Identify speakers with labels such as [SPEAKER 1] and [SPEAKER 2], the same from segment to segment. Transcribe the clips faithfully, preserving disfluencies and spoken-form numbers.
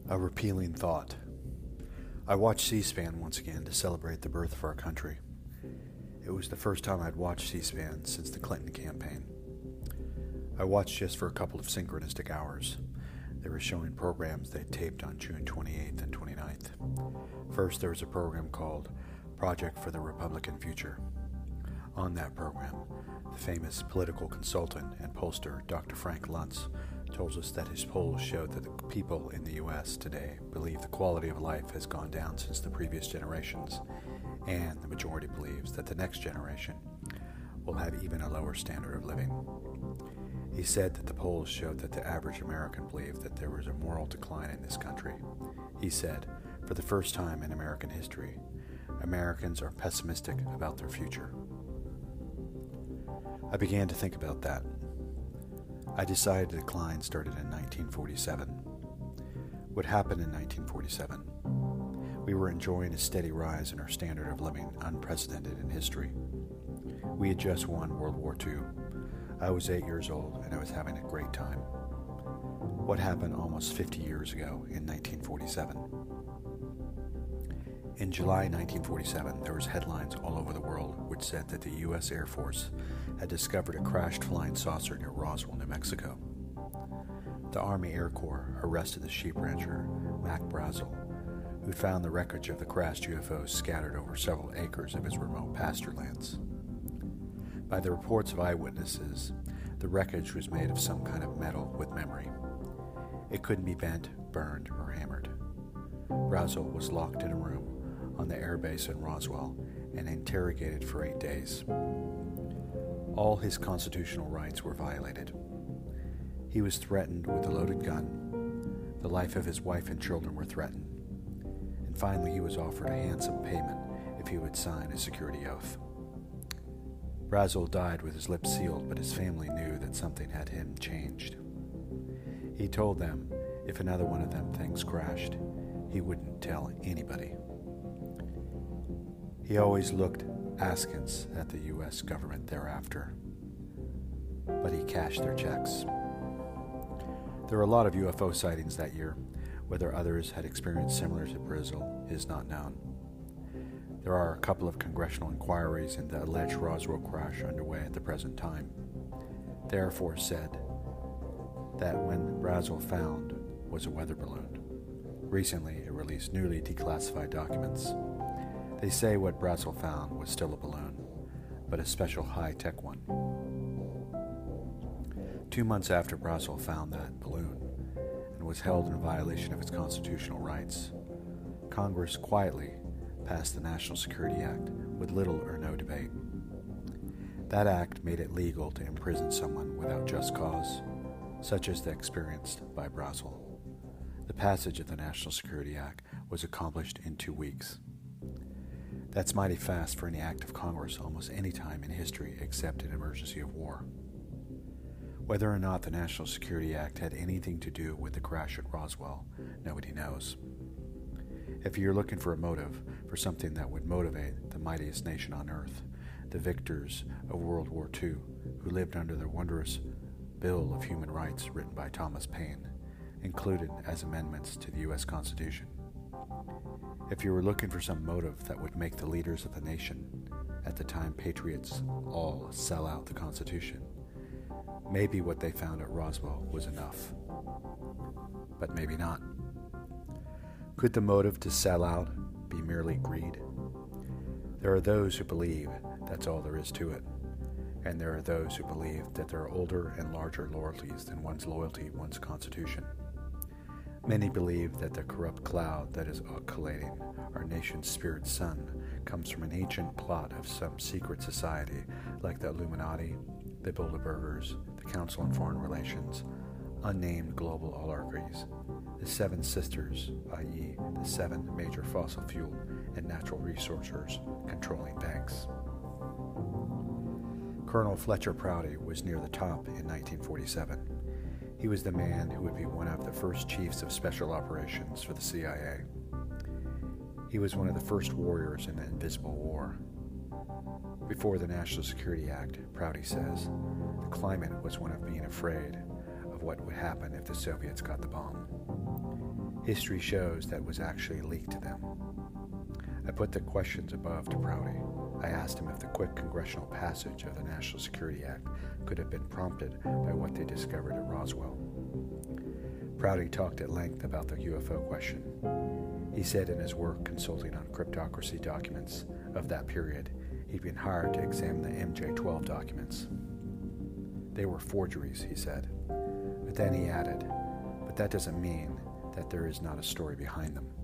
[SPEAKER 1] A repealing thought. I watched C-SPAN once again to celebrate the birth of our country. It was the first time I'd watched C-SPAN since the Clinton campaign. I watched just for a couple of synchronistic hours. They were showing programs they taped on June twenty-eighth and twenty-ninth. First, there was a program called Project for the Republican Future. On that program, the famous political consultant and pollster Doctor Frank Luntz told us that his polls showed that the people in the U S today believe the quality of life has gone down since the previous generations, and the majority believes that the next generation will have even a lower standard of living. He said that the polls showed that the average American believed that there was a moral decline in this country. He said, for the first time in American history, Americans are pessimistic about their future. I began to think about that. I decided the decline started in nineteen forty-seven. What happened in nineteen forty-seven? We were enjoying a steady rise in our standard of living, unprecedented in history. We had just won World War Two. I was eight years old, and I was having a great time. What happened almost fifty years ago in nineteen forty-seven? In July nineteen forty-seven, there was headlines all over the world which said that the U S Air Force had discovered a crashed flying saucer near Roswell, New Mexico. The Army Air Corps arrested the sheep rancher, Mac Brazel, who found the wreckage of the crashed U F Os scattered over several acres of his remote pasture lands. By the reports of eyewitnesses, the wreckage was made of some kind of metal with memory. It couldn't be bent, burned, or hammered. Brazel was locked in a room on the airbase in Roswell and interrogated for eight days. All his constitutional rights were violated. He was threatened with a loaded gun. The life of his wife and children were threatened. And finally, he was offered a handsome payment if he would sign a security oath. Brazel died with his lips sealed, but his family knew that something had him changed. He told them if another one of them things crashed, he wouldn't tell anybody. He always looked askance at the U S government thereafter, but he cashed their checks. There were a lot of U F O sightings that year. Whether others had experienced similar to Brazel is not known. There are a couple of congressional inquiries into the alleged Roswell crash underway at the present time. The Air Force said that when Brazel found was a weather balloon. Recently, it released newly declassified documents. They say what Brazel found was still a balloon, but a special high-tech one. Two months after Brazel found that balloon and was held in violation of its constitutional rights, Congress quietly passed the National Security Act with little or no debate. That act made it legal to imprison someone without just cause, such as the experienced by Brazel. The passage of the National Security Act was accomplished in two weeks. That's mighty fast for any act of Congress almost any time in history except an emergency of war. Whether or not the National Security Act had anything to do with the crash at Roswell, nobody knows. If you're looking for a motive, for something that would motivate the mightiest nation on earth, the victors of World War Two, who lived under the wondrous Bill of Human Rights written by Thomas Paine, included as amendments to the U S Constitution. If you were looking for some motive that would make the leaders of the nation, at the time patriots, all sell out the Constitution, maybe what they found at Roswell was enough. But maybe not. Could the motive to sell out be merely greed? There are those who believe that's all there is to it, and there are those who believe that there are older and larger loyalties than one's loyalty, one's Constitution. Many believe that the corrupt cloud that is collating our nation's spirit sun comes from an ancient plot of some secret society like the Illuminati, the Bilderbergers, the Council on Foreign Relations, unnamed global oligarchies, the Seven Sisters, that is the seven major fossil fuel and natural resources controlling banks. Colonel Fletcher Prouty was near the top in nineteen forty-seven. He was the man who would be one of the first chiefs of special operations for the C I A. He was one of the first warriors in the Invisible War. Before the National Security Act, Prouty says, the climate was one of being afraid of what would happen if the Soviets got the bomb. History shows that was actually leaked to them. I put the questions above to Prouty. I asked him if the quick congressional passage of the National Security Act could have been prompted by what they discovered at Roswell. Prouty talked at length about the U F O question. He said in his work consulting on cryptocracy documents of that period, he'd been hired to examine the M J twelve documents. They were forgeries, he said. But then he added, but that doesn't mean that there is not a story behind them.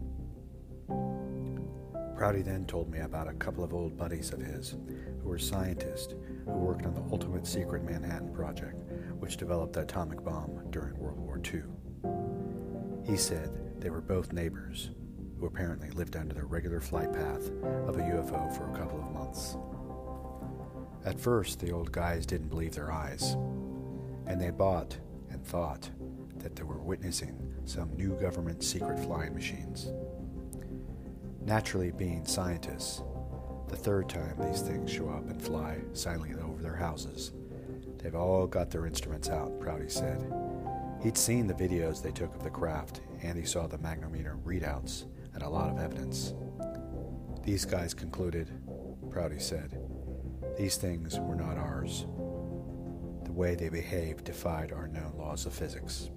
[SPEAKER 1] Prouty then told me about a couple of old buddies of his who were scientists who worked on the ultimate secret Manhattan Project, which developed the atomic bomb during World War Two. He said they were both neighbors who apparently lived under the regular flight path of a U F O for a couple of months. At first, the old guys didn't believe their eyes, and they bought and thought that they were witnessing some new government secret flying machines. Naturally, being scientists, the third time these things show up and fly silently over their houses, they've all got their instruments out, Prouty said. He'd seen the videos they took of the craft, and he saw the magnetometer readouts and a lot of evidence. These guys concluded, Prouty said, these things were not ours. The way they behaved defied our known laws of physics.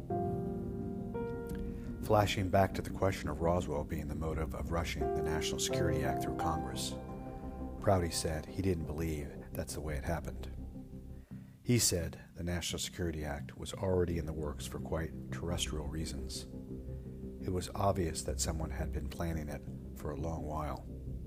[SPEAKER 1] Flashing back to the question of Roswell being the motive of rushing the National Security Act through Congress, Prouty said he didn't believe that's the way it happened. He said the National Security Act was already in the works for quite terrestrial reasons. It was obvious that someone had been planning it for a long while.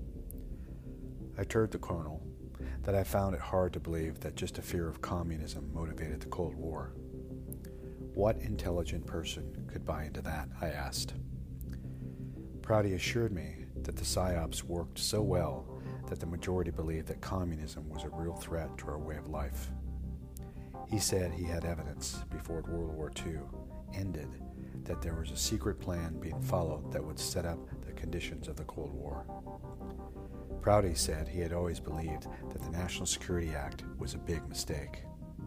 [SPEAKER 1] I told the Colonel that I found it hard to believe that just a fear of communism motivated the Cold War. What intelligent person could buy into that, I asked. Prouty assured me that the PSYOPs worked so well that the majority believed that communism was a real threat to our way of life. He said he had evidence before World War Two ended that there was a secret plan being followed that would set up the conditions of the Cold War. Prouty said he had always believed that the National Security Act was a big mistake.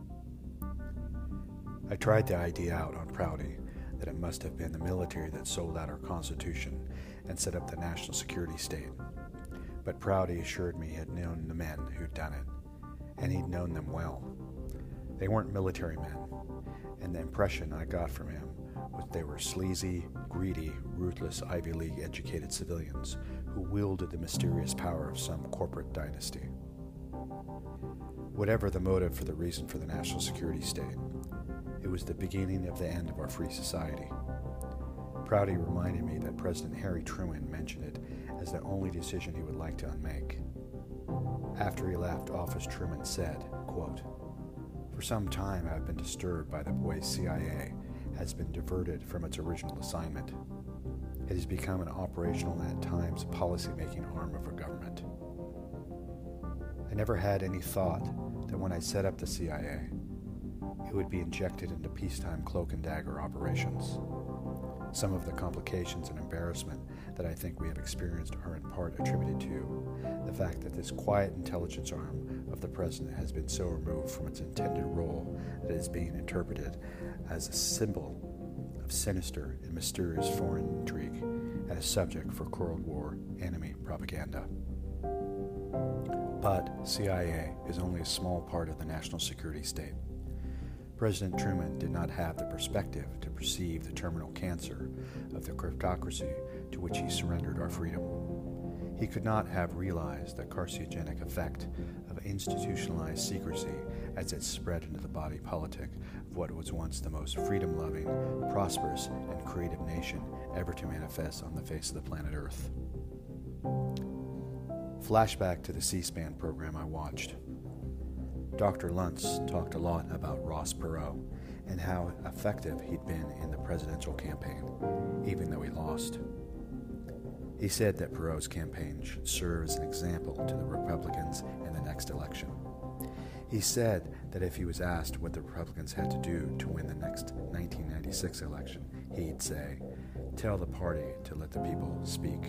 [SPEAKER 1] I tried the idea out on Prouty that it must have been the military that sold out our Constitution and set up the national security state. But Prouty assured me he had known the men who'd done it, and he'd known them well. They weren't military men, and the impression I got from him was they were sleazy, greedy, ruthless Ivy League educated civilians who wielded the mysterious power of some corporate dynasty. Whatever the motive for the reason for the national security state, it was the beginning of the end of our free society. Prouty reminded me that President Harry Truman mentioned it as the only decision he would like to unmake. After he left office, Truman said, quote, "For some time I have been disturbed by the way C I A has been diverted from its original assignment. It has become an operational and at times policy-making arm of our government. I never had any thought that when I set up the C I A, it would be injected into peacetime cloak and dagger operations. Some of the complications and embarrassment that I think we have experienced are in part attributed to the fact that this quiet intelligence arm of the president has been so removed from its intended role that it is being interpreted as a symbol of sinister and mysterious foreign intrigue and a subject for Cold War enemy propaganda. But C I A is only a small part of the national security state. President Truman did not have the perspective to perceive the terminal cancer of the kleptocracy to which he surrendered our freedom. He could not have realized the carcinogenic effect of institutionalized secrecy as it spread into the body politic of what was once the most freedom-loving, prosperous, and creative nation ever to manifest on the face of the planet Earth. Flashback to the C-SPAN program I watched. Doctor Luntz talked a lot about Ross Perot and how effective he'd been in the presidential campaign, even though he lost. He said that Perot's campaign should serve as an example to the Republicans in the next election. He said that if he was asked what the Republicans had to do to win the next nineteen ninety-six election, he'd say, "Tell the party to let the people speak."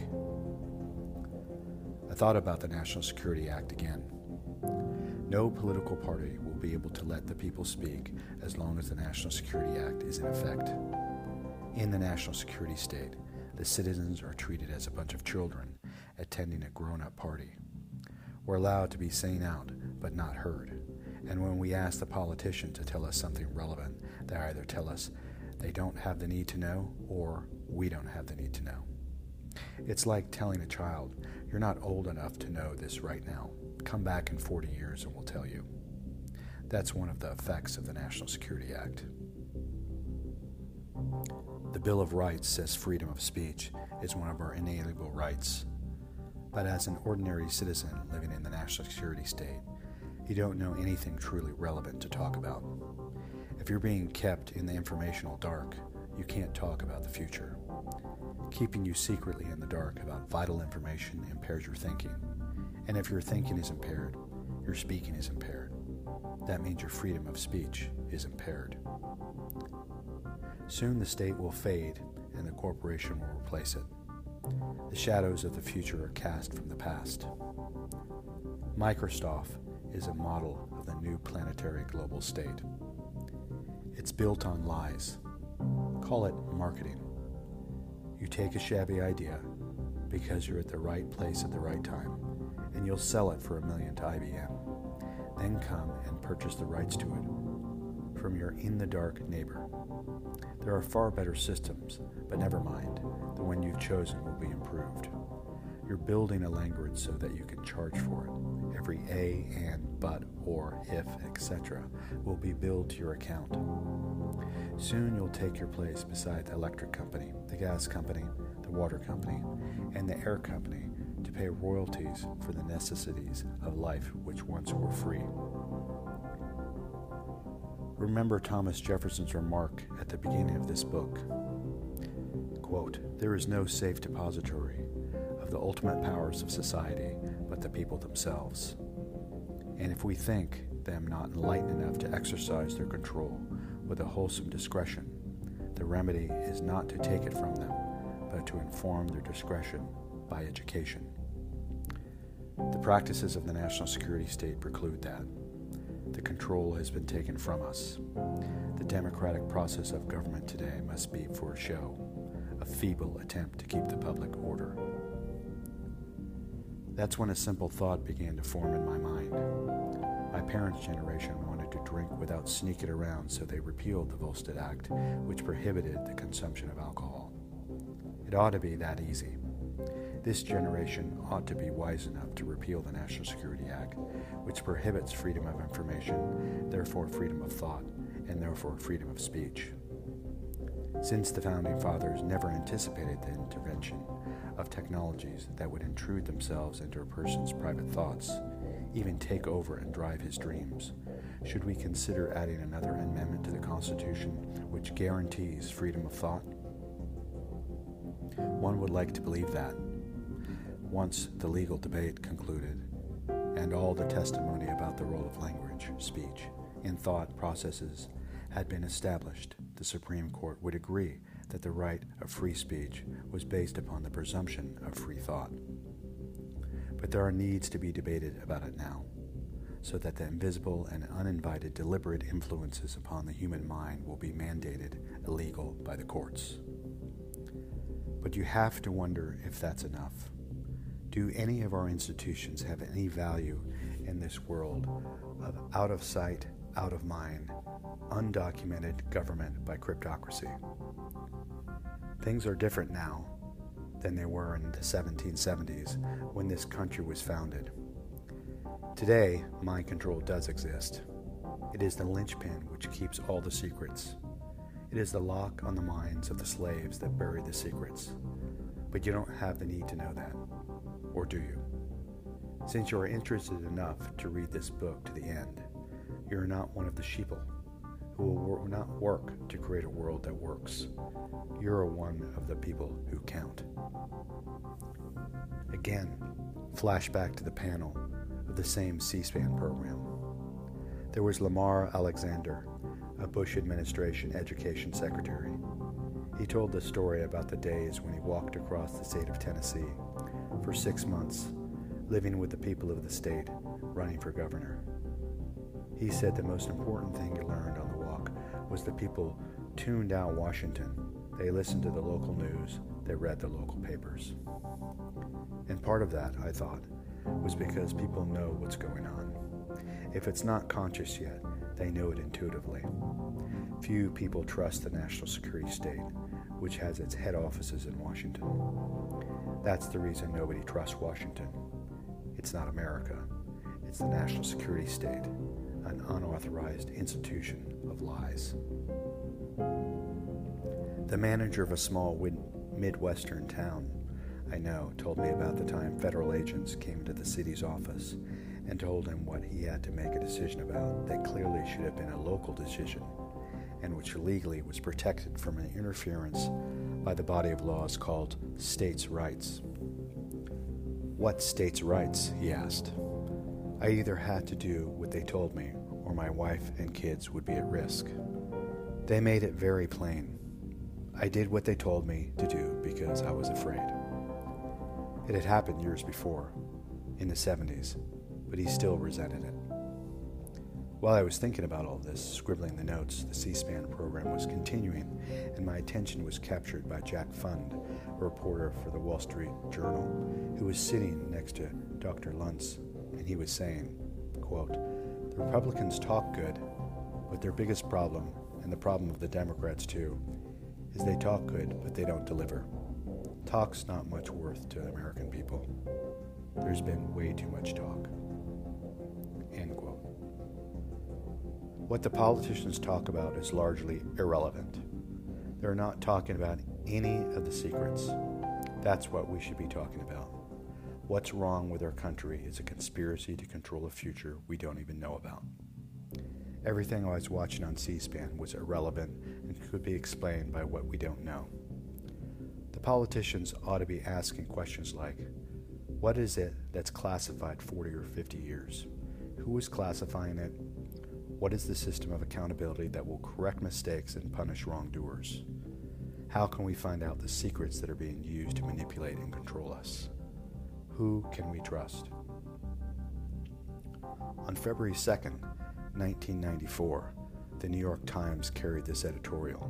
[SPEAKER 1] I thought about the National Security Act again. No political party will be able to let the people speak as long as the National Security Act is in effect. In the national security state, the citizens are treated as a bunch of children attending a grown-up party. We're allowed to be seen out, but not heard. And when we ask the politician to tell us something relevant, they either tell us they don't have the need to know, or we don't have the need to know. It's like telling a child, you're not old enough to know this right now. Come back in forty years and we'll tell you. That's one of the effects of the National Security Act. The Bill of Rights says freedom of speech is one of our inalienable rights. But as an ordinary citizen living in the national security state, you don't know anything truly relevant to talk about. If you're being kept in the informational dark, you can't talk about the future. Keeping you secretly in the dark about vital information impairs your thinking. And if your thinking is impaired, your speaking is impaired. That means your freedom of speech is impaired. Soon the state will fade and the corporation will replace it. The shadows of the future are cast from the past. Microsoft is a model of the new planetary global state. It's built on lies. Call it marketing. You take a shabby idea because you're at the right place at the right time, and you'll sell it for a million to I B M. Then come and purchase the rights to it from your in-the-dark neighbor. There are far better systems, but never mind, the one you've chosen will be improved. You're building a language so that you can charge for it. Every a, and, but, or, if, et cetera will be billed to your account. Soon you'll take your place beside the electric company, the gas company, the water company, and the air company to pay royalties for the necessities of life which once were free. Remember Thomas Jefferson's remark at the beginning of this book. Quote, "There is no safe depository of the ultimate powers of society but the people themselves. And if we think them not enlightened enough to exercise their control with a wholesome discretion, the remedy is not to take it from them, but to inform their discretion by education." The practices of the national security state preclude that. The control has been taken from us. The democratic process of government today must be for show, a feeble attempt to keep the public order. That's when a simple thought began to form in my mind. My parents' generation wanted to drink without sneaking around, so they repealed the Volstead Act, which prohibited the consumption of alcohol. It ought to be that easy. This generation ought to be wise enough to repeal the National Security Act, which prohibits freedom of information, therefore freedom of thought, and therefore freedom of speech. Since the Founding Fathers never anticipated the intervention of technologies that would intrude themselves into a person's private thoughts, even take over and drive his dreams, should we consider adding another amendment to the Constitution which guarantees freedom of thought? One would like to believe that. Once the legal debate concluded, and all the testimony about the role of language, speech, and thought processes had been established, the Supreme Court would agree that the right of free speech was based upon the presumption of free thought. But there are needs to be debated about it now, so that the invisible and uninvited deliberate influences upon the human mind will be mandated illegal by the courts. But you have to wonder if that's enough. Do any of our institutions have any value in this world of out of sight, out of mind, undocumented government by cryptocracy? Things are different now than they were in the seventeen seventies when this country was founded. Today, mind control does exist. It is the linchpin which keeps all the secrets. It is the lock on the minds of the slaves that bury the secrets. But you don't have the need to know that. Or do you? Since you are interested enough to read this book to the end, you are not one of the sheeple who will not work to create a world that works. You are one of the people who count. Again, flashback to the panel of the same C-SPAN program. There was Lamar Alexander, a Bush administration education secretary. He told the story about the days when he walked across the state of Tennessee for six months, living with the people of the state, running for governor. He said the most important thing he learned on the walk was the people tuned out Washington They listened to the local news. They read the local papers. And part of that, I thought, was because people know what's going on. If it's not conscious yet, they know it intuitively. Few people trust the national security state, which has its head offices in Washington. That's the reason nobody trusts Washington. It's not America. It's the national security state, an unauthorized institution of lies. The manager of a small Midwestern town I know told me about the time federal agents came to the city's office and told him what he had to make a decision about that clearly should have been a local decision, and which legally was protected from an interference by the body of laws called states' rights. What states' rights? He asked. I either had to do what they told me, or my wife and kids would be at risk. They made it very plain. I did what they told me to do because I was afraid. It had happened years before, in the seventies, but he still resented it. While I was thinking about all this, scribbling the notes, the C-SPAN program was continuing, and my attention was captured by Jack Fund, a reporter for the Wall Street Journal, who was sitting next to Doctor Luntz, and he was saying, quote, "The Republicans talk good, but their biggest problem, and the problem of the Democrats too, is they talk good, but they don't deliver. Talk's not much worth to the American people. There's been way too much talk." End quote. What the politicians talk about is largely irrelevant. They're not talking about any of the secrets. That's what we should be talking about. What's wrong with our country is a conspiracy to control a future we don't even know about. Everything I was watching on C-SPAN was irrelevant and could be explained by what we don't know. The politicians ought to be asking questions like, what is it that's classified forty or fifty years? Who is classifying it? What is the system of accountability that will correct mistakes and punish wrongdoers? How can we find out the secrets that are being used to manipulate and control us? Who can we trust? On February second, nineteen ninety-four, the New York Times carried this editorial.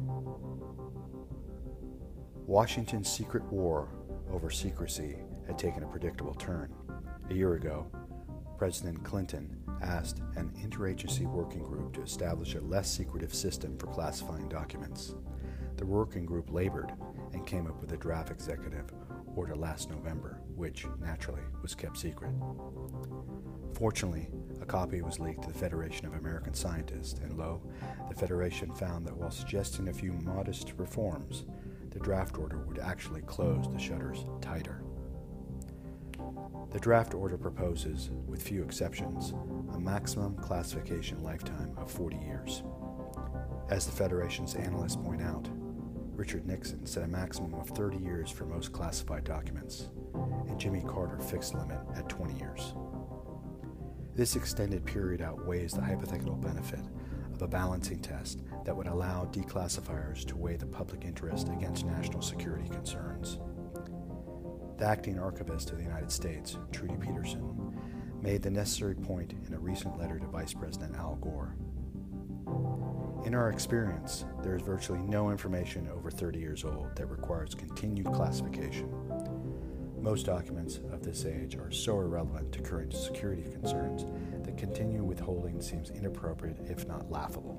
[SPEAKER 1] Washington's secret war over secrecy had taken a predictable turn. A year ago, President Clinton asked an interagency working group to establish a less secretive system for classifying documents. The working group labored and came up with a draft executive order last November, which, naturally, was kept secret. Fortunately, a copy was leaked to the Federation of American Scientists, and lo, the Federation found that while suggesting a few modest reforms, the draft order would actually close the shutters tighter. The draft order proposes, with few exceptions, a maximum classification lifetime of forty years. As the Federation's analysts point out, Richard Nixon set a maximum of thirty years for most classified documents, and Jimmy Carter fixed the limit at twenty years. This extended period outweighs the hypothetical benefit of a balancing test that would allow declassifiers to weigh the public interest against national security concerns. The acting archivist of the United States, Trudy Peterson, made the necessary point in a recent letter to Vice President Al Gore. In our experience, there is virtually no information over thirty years old that requires continued classification. Most documents of this age are so irrelevant to current security concerns that continued withholding seems inappropriate, if not laughable.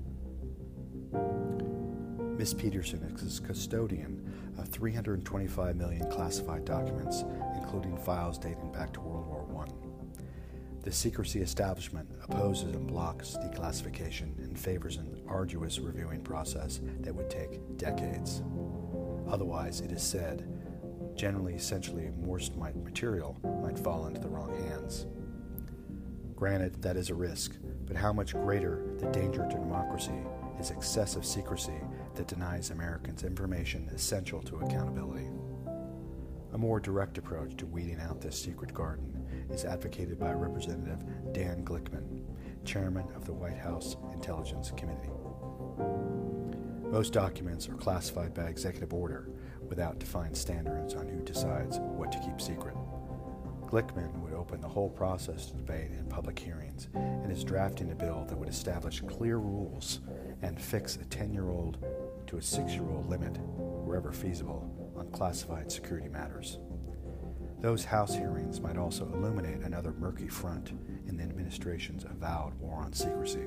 [SPEAKER 1] Miss Peterson is custodian of three hundred twenty-five million classified documents, including files dating back to World War One. The secrecy establishment opposes and blocks declassification and favors an arduous reviewing process that would take decades. Otherwise, it is said, generally essentially more material might fall into the wrong hands. Granted, that is a risk, but how much greater the danger to democracy is excessive secrecy that denies Americans information essential to accountability. A more direct approach to weeding out this secret garden is advocated by Representative Dan Glickman, chairman of the White House Intelligence Committee. Most documents are classified by executive order without defined standards on who decides what to keep secret. Glickman would open the whole process to debate in public hearings and is drafting a bill that would establish clear rules and fix a ten-year-old to a six-year-old limit, wherever feasible, on classified security matters. Those House hearings might also illuminate another murky front in the administration's avowed war on secrecy.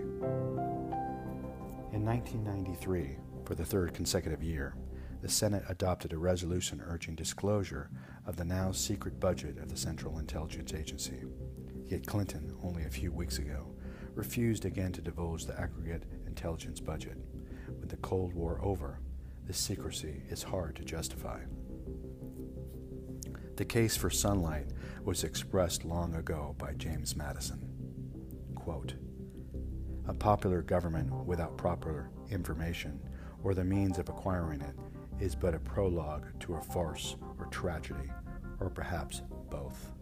[SPEAKER 1] In nineteen ninety-three, for the third consecutive year, the Senate adopted a resolution urging disclosure of the now secret budget of the Central Intelligence Agency. Yet Clinton, only a few weeks ago, refused again to divulge the aggregate intelligence budget. With the Cold War over, this secrecy is hard to justify. The case for sunlight was expressed long ago by James Madison. Quote, "A popular government without proper information or the means of acquiring it is but a prologue to a farce or tragedy, or perhaps both."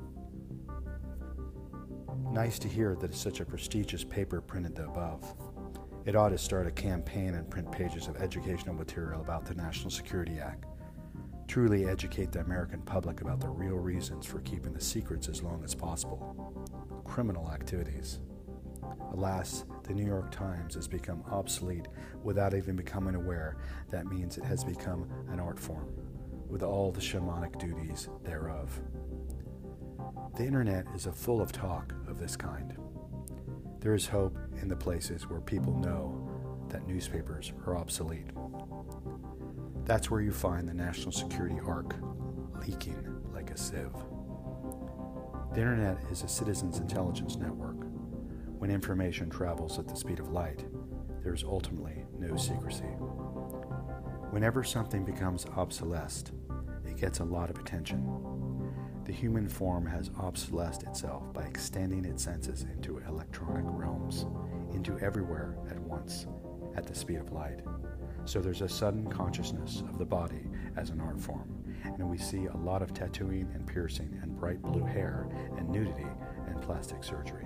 [SPEAKER 1] Nice to hear that such a prestigious paper printed the above. It ought to start a campaign and print pages of educational material about the National Security Act. Truly educate the American public about the real reasons for keeping the secrets as long as possible. Criminal activities. Alas, the New York Times has become obsolete without even becoming aware that means it has become an art form, with all the shamanic duties thereof. The internet is full of talk of this kind. There is hope in the places where people know that newspapers are obsolete. That's where you find the national security arc leaking like a sieve. The internet is a citizens' intelligence network. When information travels at the speed of light, there is ultimately no secrecy. Whenever something becomes obsolesced, it gets a lot of attention. The human form has obsolesced itself by extending its senses into electronic realms, into everywhere at once, at the speed of light. So there's a sudden consciousness of the body as an art form, and we see a lot of tattooing and piercing and bright blue hair and nudity and plastic surgery.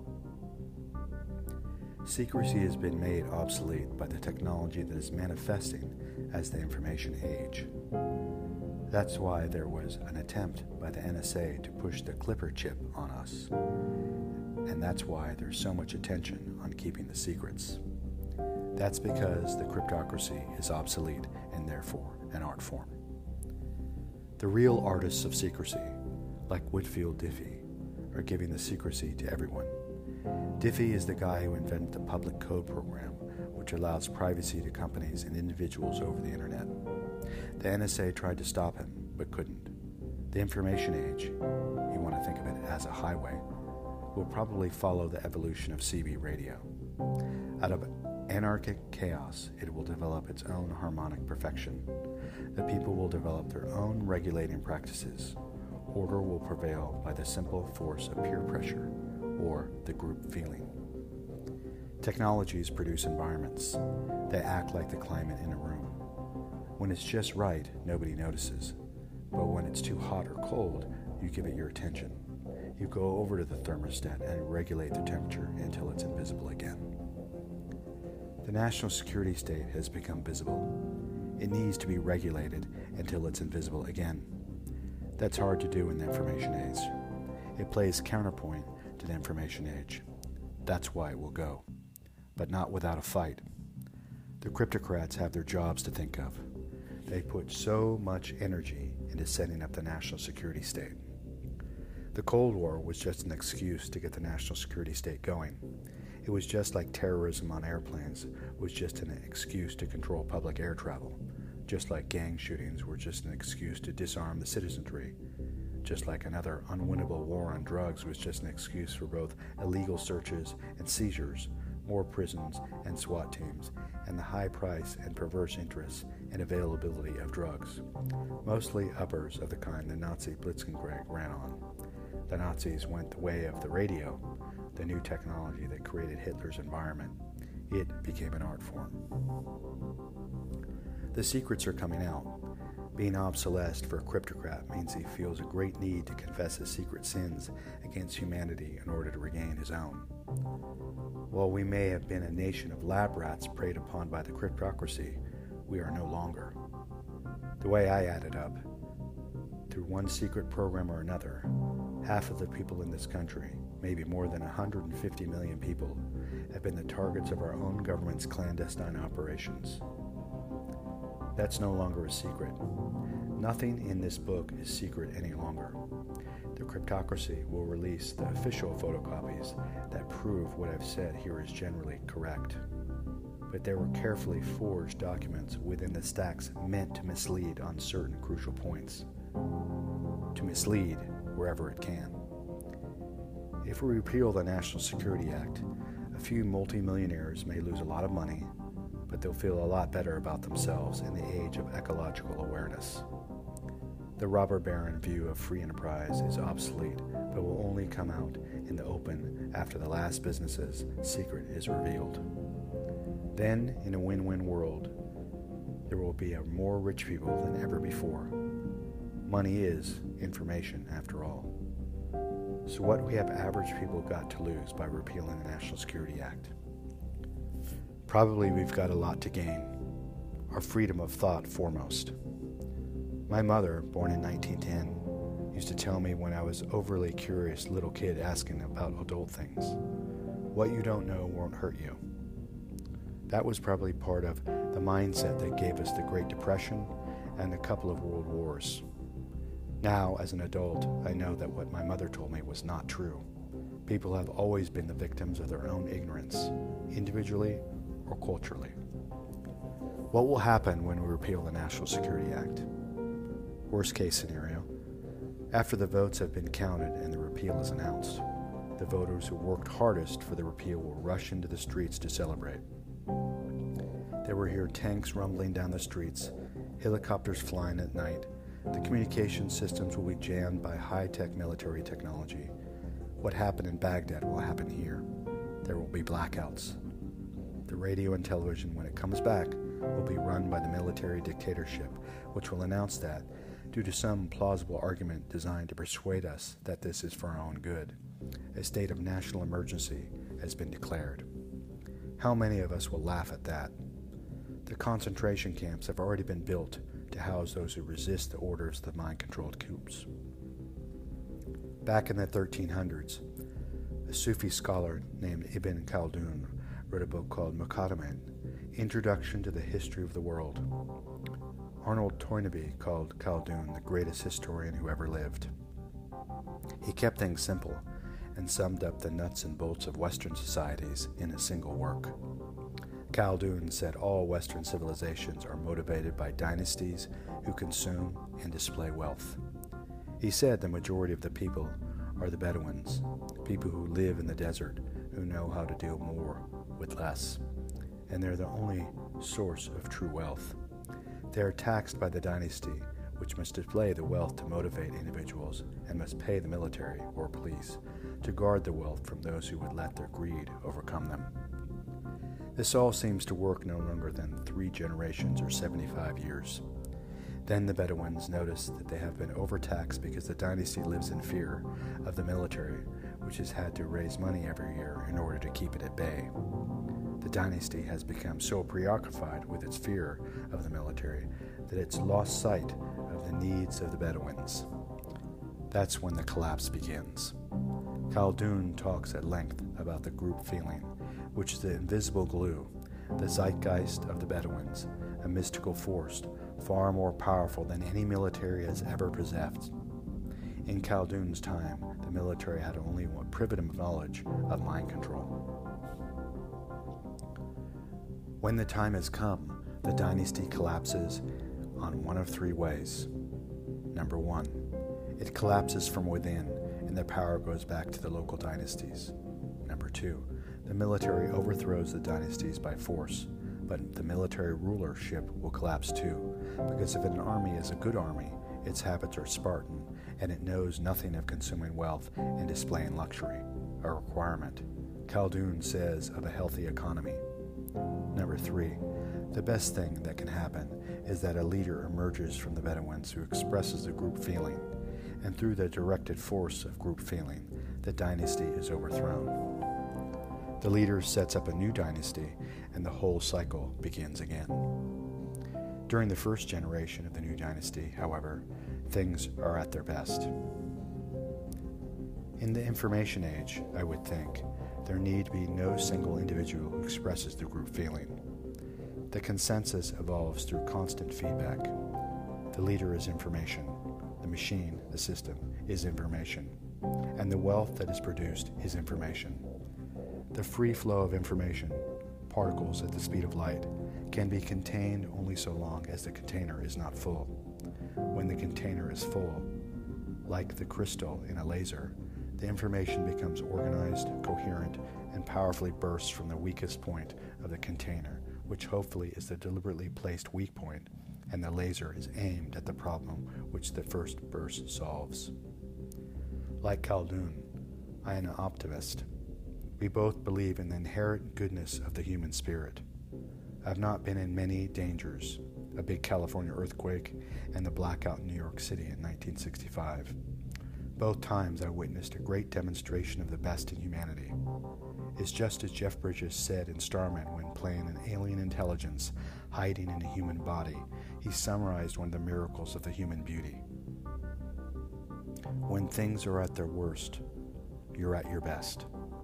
[SPEAKER 1] Secrecy has been made obsolete by the technology that is manifesting as the information age. That's why there was an attempt by the N S A to push the Clipper chip on us. And that's why there's so much attention on keeping the secrets. That's because the cryptocracy is obsolete and therefore an art form. The real artists of secrecy, like Whitfield Diffie, are giving the secrecy to everyone. Diffie is the guy who invented the public code program, which allows privacy to companies and individuals over the internet. The N S A tried to stop him, but couldn't. The information age, you want to think of it as a highway, will probably follow the evolution of C B radio. Out of anarchic chaos, it will develop its own harmonic perfection. The people will develop their own regulating practices. Order will prevail by the simple force of peer pressure, or the group feeling. Technologies produce environments. They act like the climate in a room. When it's just right, nobody notices. But when it's too hot or cold, you give it your attention. You go over to the thermostat and regulate the temperature until it's invisible again. The national security state has become visible. It needs to be regulated until it's invisible again. That's hard to do in the information age. It plays counterpoint to the information age. That's why it will go, but not without a fight. The cryptocrats have their jobs to think of. They put so much energy into setting up the national security state. The Cold War was just an excuse to get the national security state going. It was just like terrorism on airplanes was just an excuse to control public air travel, just like gang shootings were just an excuse to disarm the citizenry, just like another unwinnable war on drugs was just an excuse for both illegal searches and seizures, more prisons and SWAT teams, and the high price and perverse interests and availability of drugs, mostly uppers of the kind the Nazi Blitzkrieg ran on. The Nazis went the way of the radio, the new technology that created Hitler's environment. It became an art form. The secrets are coming out. Being obsolesced for a cryptocrat means he feels a great need to confess his secret sins against humanity in order to regain his own. While we may have been a nation of lab rats preyed upon by the cryptocracy, we are no longer. The way I add it up, through one secret program or another, half of the people in this country, maybe more than one hundred fifty million people, have been the targets of our own government's clandestine operations. That's no longer a secret. Nothing in this book is secret any longer. The Cryptocracy will release the official photocopies that prove what I've said here is generally correct. But there were carefully forged documents within the stacks meant to mislead on certain crucial points. To mislead wherever it can. If we repeal the National Security Act, a few multimillionaires may lose a lot of money, but they'll feel a lot better about themselves in the age of ecological awareness. The robber baron view of free enterprise is obsolete, but will only come out in the open after the last business's secret is revealed. Then, in a win-win world, there will be a more rich people than ever before. Money is information, after all. So what we have average people got to lose by repealing the National Security Act? Probably we've got a lot to gain. Our freedom of thought foremost. My mother, born in nineteen ten, used to tell me when I was overly curious little kid asking about adult things, what you don't know won't hurt you. That was probably part of the mindset that gave us the Great Depression and a couple of world wars. Now, as an adult, I know that what my mother told me was not true. People have always been the victims of their own ignorance, individually or culturally. What will happen when we repeal the National Security Act? Worst case scenario, after the votes have been counted and the repeal is announced, the voters who worked hardest for the repeal will rush into the streets to celebrate. They will hear tanks rumbling down the streets, helicopters flying at night. The communication systems will be jammed by high-tech military technology. What happened in Baghdad will happen here. There will be blackouts. The radio and television, when it comes back, will be run by the military dictatorship, which will announce that, due to some plausible argument designed to persuade us that this is for our own good, a state of national emergency has been declared. How many of us will laugh at that? The concentration camps have already been built to house those who resist the orders of the mind-controlled coups. Back in the thirteen hundreds, a Sufi scholar named Ibn Khaldun wrote a book called Muqaddimat, Introduction to the History of the World. Arnold Toynbee called Khaldun the greatest historian who ever lived. He kept things simple and summed up the nuts and bolts of Western societies in a single work. Khaldun said all Western civilizations are motivated by dynasties who consume and display wealth. He said the majority of the people are the Bedouins, people who live in the desert, who know how to deal more with less, and they're the only source of true wealth. They are taxed by the dynasty, which must display the wealth to motivate individuals and must pay the military or police to guard the wealth from those who would let their greed overcome them. This all seems to work no longer than three generations or seventy-five years. Then the Bedouins notice that they have been overtaxed because the dynasty lives in fear of the military, which has had to raise money every year in order to keep it at bay. The dynasty has become so preoccupied with its fear of the military that it's lost sight of the needs of the Bedouins. That's when the collapse begins. Khaldun talks at length about the group feeling, which is the invisible glue, the zeitgeist of the Bedouins, a mystical force far more powerful than any military has ever possessed. In Khaldun's time, the military had only one primitive knowledge of mind control. When the time has come, the dynasty collapses on one of three ways. Number one, it collapses from within and the power goes back to the local dynasties. Number two, the military overthrows the dynasties by force, but the military rulership will collapse too, because if an army is a good army, its habits are Spartan, and it knows nothing of consuming wealth and displaying luxury, a requirement, Khaldun says, of a healthy economy. Number three, the best thing that can happen is that a leader emerges from the Bedouins who expresses the group feeling, and through the directed force of group feeling, the dynasty is overthrown. The leader sets up a new dynasty, and the whole cycle begins again. During the first generation of the new dynasty, however, things are at their best. In the information age, I would think, there need be no single individual who expresses the group feeling. The consensus evolves through constant feedback. The leader is information. The machine, the system, is information. And the wealth that is produced is information. The free flow of information, particles at the speed of light, can be contained only so long as the container is not full. When the container is full, like the crystal in a laser, the information becomes organized, coherent, and powerfully bursts from the weakest point of the container, which hopefully is the deliberately placed weak point, and the laser is aimed at the problem which the first burst solves. Like Khaldun, I am an optimist. We both believe in the inherent goodness of the human spirit. I've not been in many dangers, a big California earthquake and the blackout in New York City in nineteen sixty-five. Both times I witnessed a great demonstration of the best in humanity. It's just as Jeff Bridges said in Starman when playing an alien intelligence hiding in a human body. He summarized one of the miracles of the human beauty. When things are at their worst, you're at your best.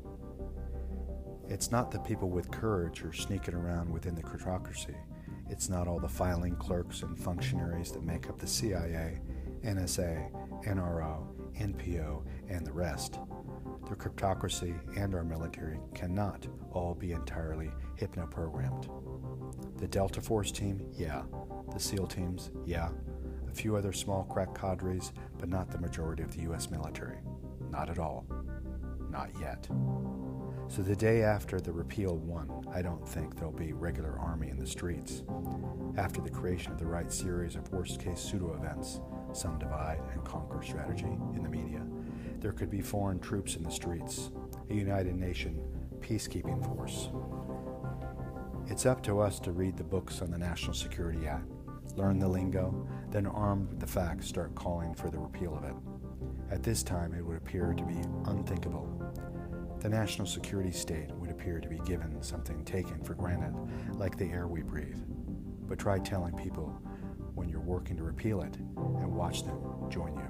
[SPEAKER 1] It's not the people with courage who are sneaking around within the cryptocracy. It's not all the filing clerks and functionaries that make up the C I A, N S A, N R O, N P O, and the rest. The cryptocracy and our military cannot all be entirely hypno-programmed. The Delta Force team, yeah. The SEAL teams, yeah. A few other small crack cadres, but not the majority of the U S military. Not at all. Not yet. So the day after the repeal won, I don't think there'll be regular army in the streets. After the creation of the right series of worst-case pseudo-events, some divide and conquer strategy in the media, there could be foreign troops in the streets, a United Nations peacekeeping force. It's up to us to read the books on the National Security Act, learn the lingo, then armed with the facts start calling for the repeal of it. At this time, it would appear to be unthinkable. The national security state would appear to be given something taken for granted, like the air we breathe. But try telling people when you're working to repeal it and watch them join you.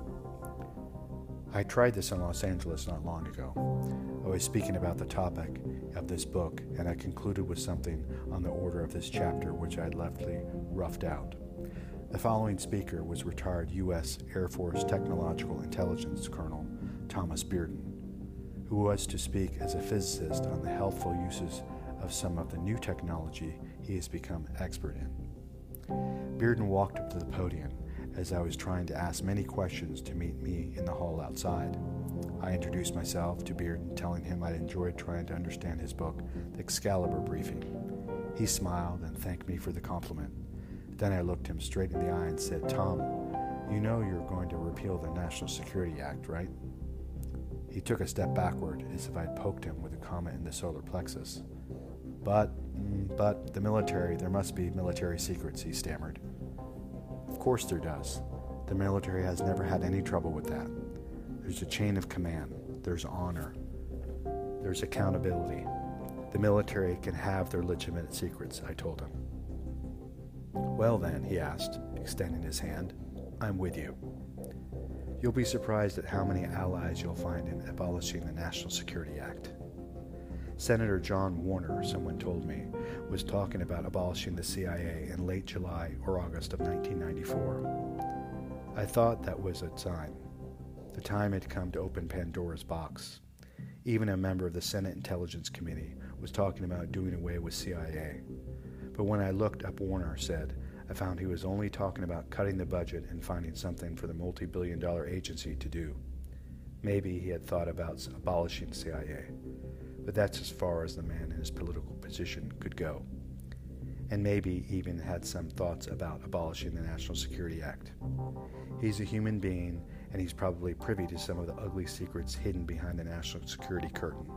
[SPEAKER 1] I tried this in Los Angeles not long ago. I was speaking about the topic of this book, and I concluded with something on the order of this chapter which I had leftly roughed out. The following speaker was retired U S Air Force Technological Intelligence Colonel Thomas Bearden, who was to speak as a physicist on the healthful uses of some of the new technology he has become expert in. Bearden walked up to the podium as I was trying to ask many questions to meet me in the hall outside. I introduced myself to Bearden, telling him I'd enjoyed trying to understand his book, The Excalibur Briefing. He smiled and thanked me for the compliment. Then I looked him straight in the eye and said, "Tom, you know you're going to repeal the National Security Act, right?" He took a step backward, as if I'd poked him with a comet in the solar plexus. But, but, the military, there must be military secrets, he stammered. Of course there does. The military has never had any trouble with that. There's a chain of command. There's honor. There's accountability. The military can have their legitimate secrets, I told him. Well then, he asked, extending his hand, I'm with you. You'll be surprised at how many allies you'll find in abolishing the National Security Act. Senator John Warner, someone told me, was talking about abolishing the C I A in late July or August of nineteen ninety-four. I thought that was a sign. The time had come to open Pandora's box. Even a member of the Senate Intelligence Committee was talking about doing away with C I A. But when I looked up Warner said, I found he was only talking about cutting the budget and finding something for the multi-billion dollar agency to do. Maybe he had thought about abolishing C I A, but that's as far as the man in his political position could go. And maybe even had some thoughts about abolishing the National Security Act. He's a human being, and he's probably privy to some of the ugly secrets hidden behind the national security curtain.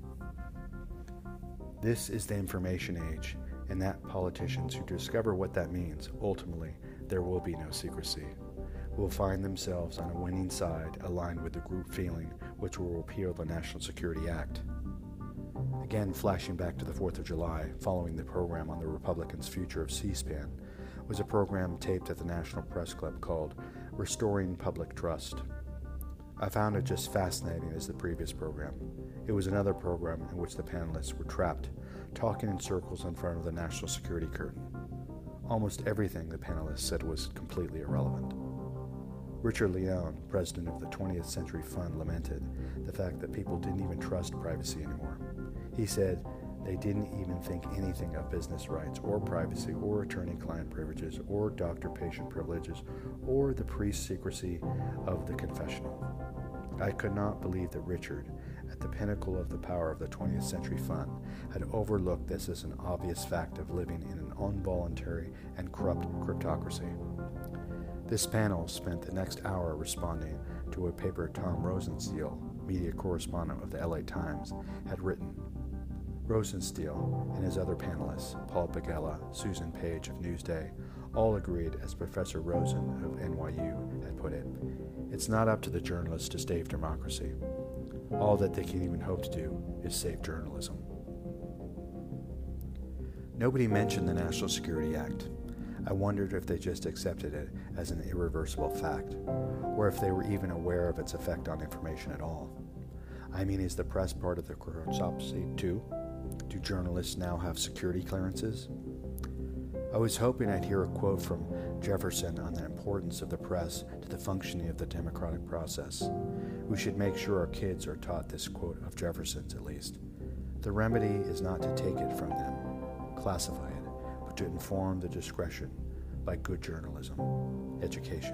[SPEAKER 1] This is the information age, and that politicians who discover what that means, ultimately, there will be no secrecy, will find themselves on a winning side aligned with the group feeling which will repeal the National Security Act. Again, flashing back to the fourth of July, following the program on the Republicans' future of C-SPAN, was a program taped at the National Press Club called Restoring Public Trust. I found it just fascinating as the previous program. It was another program in which the panelists were trapped, talking in circles in front of the national security curtain. Almost everything the panelists said was completely irrelevant. Richard Leone, president of the twentieth Century Fund, lamented the fact that people didn't even trust privacy anymore. He said they didn't even think anything of business rights or privacy or attorney-client privileges or doctor-patient privileges or the priest secrecy of the confessional. I could not believe that Richard, at the pinnacle of the power of the twentieth Century Fund, had overlooked this as an obvious fact of living in an involuntary and corrupt cryptocracy. This panel spent the next hour responding to a paper Tom Rosenstiel, media correspondent of the L A Times, had written. Rosenstiel and his other panelists, Paul Begela, Susan Page of Newsday, all agreed, as Professor Rosen of N Y U had put it, it's not up to the journalists to save democracy. All that they can even hope to do is save journalism. Nobody mentioned the National Security Act. I wondered if they just accepted it as an irreversible fact, or if they were even aware of its effect on information at all. I mean, is the press part of the cryptocracy too? Do journalists now have security clearances? I was hoping I'd hear a quote from Jefferson on the importance of the press to the functioning of the democratic process. We should make sure our kids are taught this quote of Jefferson's at least. The remedy is not to take it from them, classify it, but to inform the discretion by good journalism, education.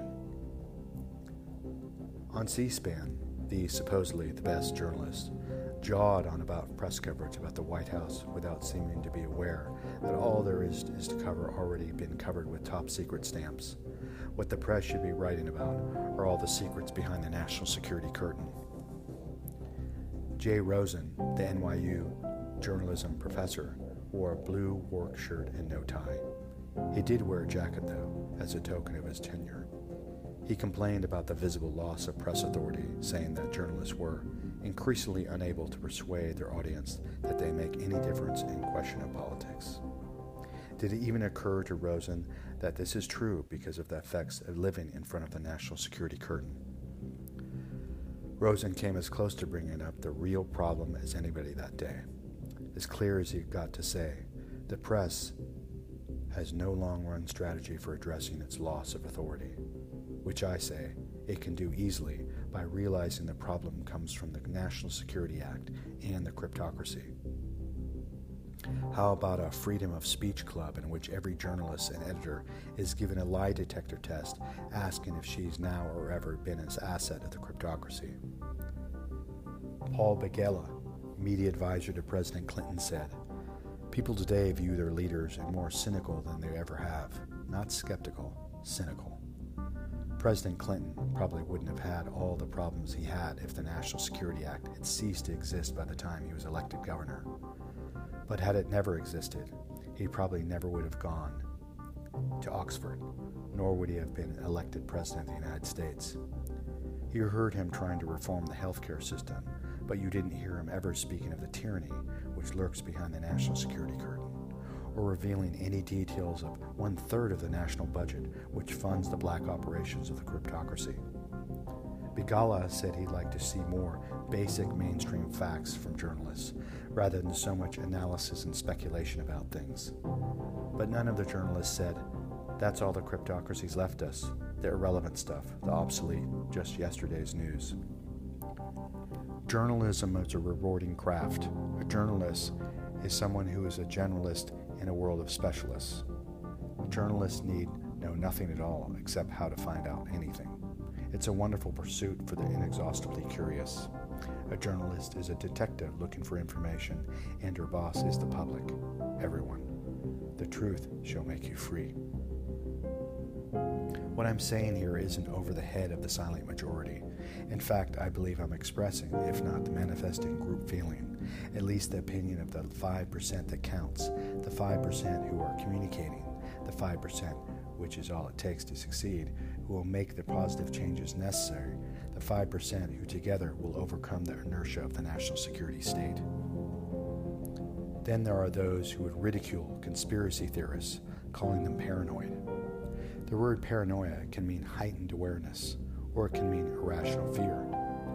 [SPEAKER 1] On C-SPAN, the supposedly the best journalist jawed on about press coverage about the White House without seeming to be aware that all there is is to cover already been covered with top secret stamps. What the press should be writing about are all the secrets behind the national security curtain. Jay Rosen, the N Y U journalism professor, wore a blue work shirt and no tie. He did wear a jacket, though, as a token of his tenure. He complained about the visible loss of press authority, saying that journalists were increasingly unable to persuade their audience that they make any difference in question of politics. Did it even occur to Rosen that this is true because of the effects of living in front of the national security curtain? Rosen came as close to bringing up the real problem as anybody that day. As clear as he got to say, the press has no long-run strategy for addressing its loss of authority, which I say it can do easily by realizing the problem comes from the National Security Act and the cryptocracy. How about a freedom of speech club in which every journalist and editor is given a lie detector test asking if she's now or ever been an asset of the cryptocracy? Paul Begela, media advisor to President Clinton, said, "People today view their leaders as more cynical than they ever have. Not skeptical, cynical." President Clinton probably wouldn't have had all the problems he had if the National Security Act had ceased to exist by the time he was elected governor. But had it never existed, he probably never would have gone to Oxford, nor would he have been elected president of the United States. You heard him trying to reform the healthcare system, but you didn't hear him ever speaking of the tyranny which lurks behind the national security curtain, or revealing any details of one-third of the national budget which funds the black operations of the cryptocracy. Begala said he'd like to see more basic mainstream facts from journalists, rather than so much analysis and speculation about things. But none of the journalists said, that's all the cryptocracy's left us, the irrelevant stuff, the obsolete, just yesterday's news. Journalism is a rewarding craft. A journalist is someone who is a generalist in a world of specialists. Journalists need know nothing at all except how to find out anything. It's a wonderful pursuit for the inexhaustibly curious. A journalist is a detective looking for information, and her boss is the public, everyone. The truth shall make you free. What I'm saying here isn't over the head of the silent majority. In fact, I believe I'm expressing, if not the manifesting group feeling, at least the opinion of the five percent that counts, the five percent who are communicating, the five percent which is all it takes to succeed, who will make the positive changes necessary, the five percent who together will overcome the inertia of the national security state. Then there are those who would ridicule conspiracy theorists, calling them paranoid. The word paranoia can mean heightened awareness, or it can mean irrational fear.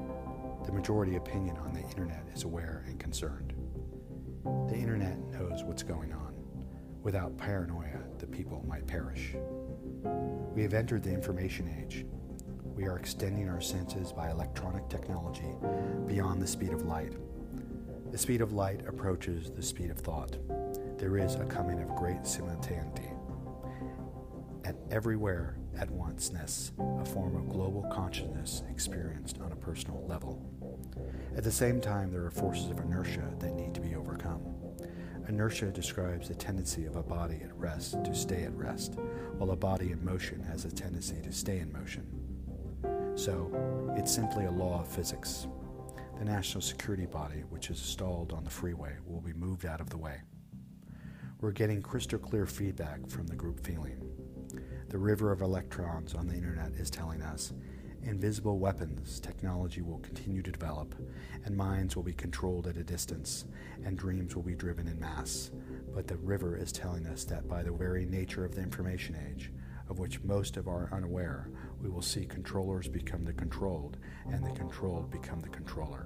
[SPEAKER 1] The majority opinion on the internet is aware and concerned. The internet knows what's going on. Without paranoia, the people might perish. We have entered the information age. We are extending our senses by electronic technology beyond the speed of light. The speed of light approaches the speed of thought. There is a coming of great simultaneity. At everywhere at once-ness, a form of global consciousness experienced on a personal level. At the same time, there are forces of inertia that need to be overcome. Inertia describes the tendency of a body at rest to stay at rest, while a body in motion has a tendency to stay in motion. So, it's simply a law of physics. The national security body, which is stalled on the freeway, will be moved out of the way. We're getting crystal clear feedback from the group feeling. The river of electrons on the internet is telling us invisible weapons technology will continue to develop, and minds will be controlled at a distance, and dreams will be driven in mass. But the river is telling us that by the very nature of the information age, of which most of are unaware, we will see controllers become the controlled, and the controlled become the controller.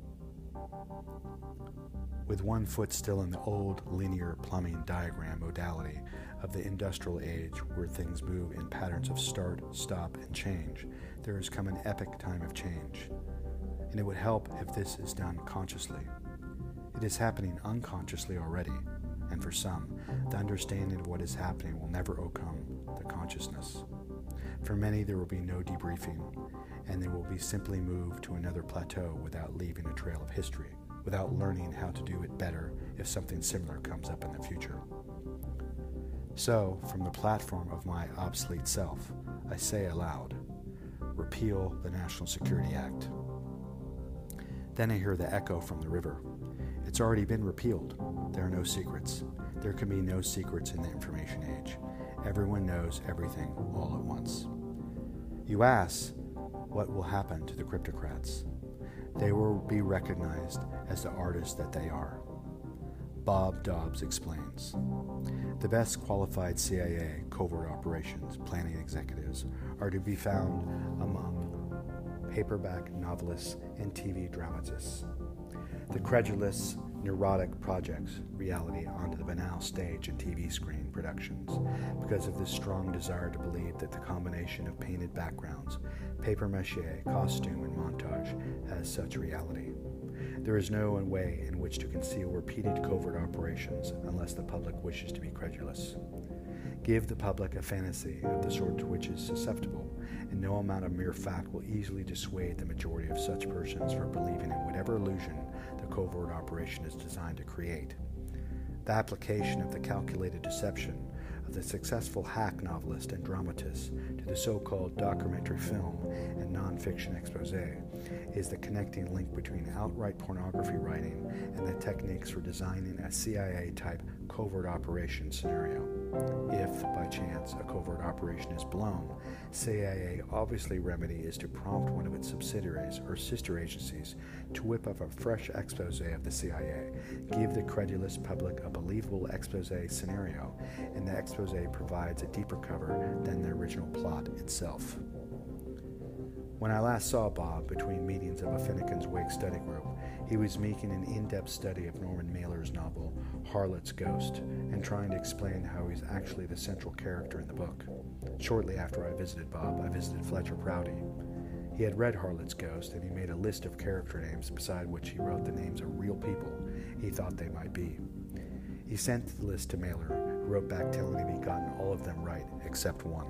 [SPEAKER 1] With one foot still in the old linear plumbing diagram modality of the industrial age, where things move in patterns of start, stop, and change, there has come an epic time of change. And it would help if this is done consciously. It is happening unconsciously already, and for some, the understanding of what is happening will never overcome the consciousness. For many, there will be no debriefing, and they will be simply moved to another plateau without leaving a trail of history, without learning how to do it better if something similar comes up in the future. So, from the platform of my obsolete self, I say aloud, repeal the National Security Act. Then I hear the echo from the river. It's already been repealed. There are no secrets. There can be no secrets in the information age. Everyone knows everything all at once. You ask, what will happen to the cryptocrats? They will be recognized as the artists that they are. Bob Dobbs explains. The best qualified C I A covert operations planning executives are to be found among paperback novelists and T V dramatists. The credulous, neurotic projects reality onto the banal stage and T V screen productions because of this strong desire to believe that the combination of painted backgrounds, papier-mâché, costume, and montage has such reality. There is no way in which to conceal repeated covert operations unless the public wishes to be credulous. Give the public a fantasy of the sort to which is susceptible, and no amount of mere fact will easily dissuade the majority of such persons from believing in whatever illusion the covert operation is designed to create. The application of the calculated deception of the successful hack novelist and dramatist to the so-called documentary film and non-fiction expose is the connecting link between outright pornography writing and the techniques for designing a C I A-type covert operation scenario. If, by chance, a covert operation is blown, C I A obviously remedy is to prompt one of its subsidiaries or sister agencies to whip up a fresh expose of the C I A, give the credulous public a believable expose scenario, and the expose provides a deeper cover than the original plot itself. When I last saw Bob between meetings of a Finnegan's Wake study group, he was making an in-depth study of Norman Mailer's novel Harlot's Ghost and trying to explain how he's actually the central character in the book. Shortly after I visited Bob, I visited Fletcher Prouty. He had read Harlot's Ghost, and he made a list of character names beside which he wrote the names of real people he thought they might be. He sent the list to Mailer, who wrote back telling him he'd gotten all of them right except one.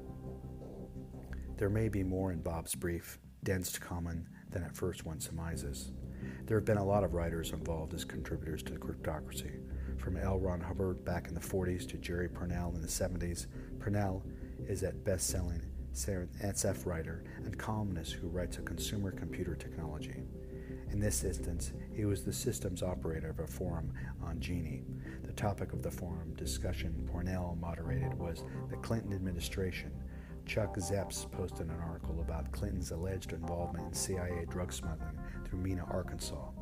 [SPEAKER 1] There may be more in Bob's brief, dense common than at first one surmises. There have been a lot of writers involved as contributors to the cryptocracy, from L. Ron Hubbard back in the forties to Jerry Pournelle in the seventies. Pournelle is a best-selling S F writer and columnist who writes a consumer computer technology. In this instance, he was the systems operator of a forum on Genie. The topic of the forum discussion Pournelle moderated was the Clinton administration. Chuck Zepps posted an article about Clinton's alleged involvement in C I A drug smuggling through Mena, Arkansas.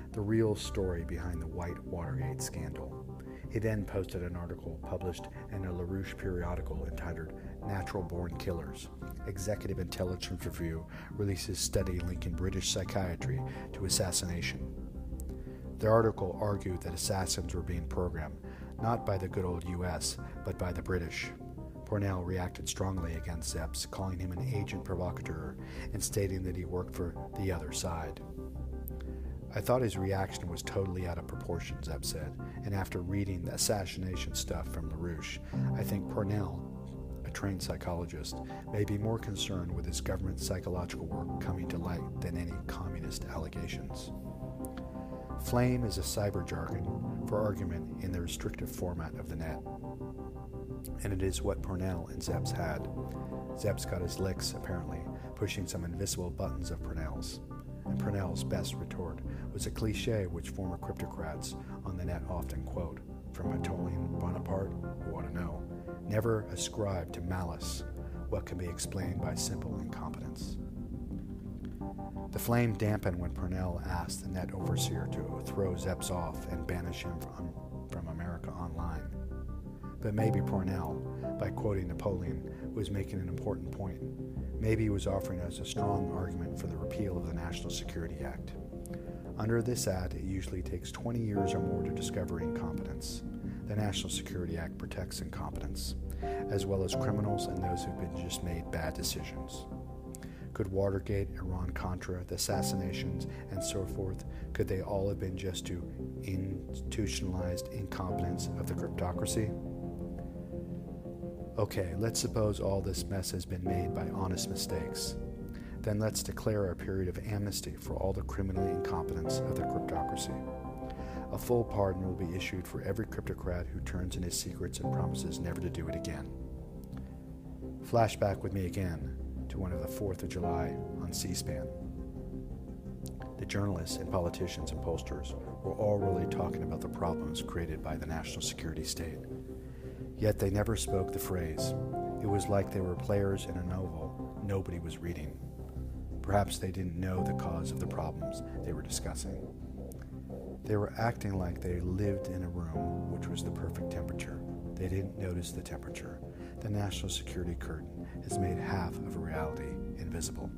[SPEAKER 1] the real story behind the White Watergate scandal. He then posted an article published in a LaRouche periodical entitled Natural Born Killers. Executive Intelligence Review releases study linking British psychiatry to assassination. The article argued that assassins were being programmed not by the good old U S, but by the British. Pornell reacted strongly against Zepps, calling him an agent provocateur and stating that he worked for the other side. I thought his reaction was totally out of proportion, Zepps said, and after reading the assassination stuff from LaRouche, I think Pornell, a trained psychologist, may be more concerned with his government psychological work coming to light than any communist allegations. Flame is a cyber jargon for argument in the restrictive format of the net, and it is what Pornell and Zepps had. Zepps got his licks, apparently, pushing some invisible buttons of Pornell's. And Pornell's best retort was a cliche which former cryptocrats on the net often quote, from Napoleon Bonaparte, who ought to know, never ascribe to malice what can be explained by simple incompetence. The flame dampened when Pornell asked the net overseer to throw Zepps off and banish him from, from America Online. But maybe Pornell, by quoting Napoleon, was making an important point. Maybe he was offering us a strong argument for the repeal of the National Security Act. Under this act, it usually takes twenty years or more to discover incompetence. The National Security Act protects incompetence, as well as criminals and those who've been just made bad decisions. Could Watergate, Iran-Contra, the assassinations, and so forth, could they all have been just to institutionalized incompetence of the cryptocracy? Okay, let's suppose all this mess has been made by honest mistakes. Then let's declare a period of amnesty for all the criminal incompetence of the cryptocracy. A full pardon will be issued for every cryptocrat who turns in his secrets and promises never to do it again. Flashback with me again to one of the fourth of July on C-SPAN. The journalists and politicians and pollsters were all really talking about the problems created by the national security state. Yet they never spoke the phrase. It was like they were players in a novel nobody was reading. Perhaps they didn't know the cause of the problems they were discussing. They were acting like they lived in a room which was the perfect temperature. They didn't notice the temperature. The national security curtain has made half of reality invisible.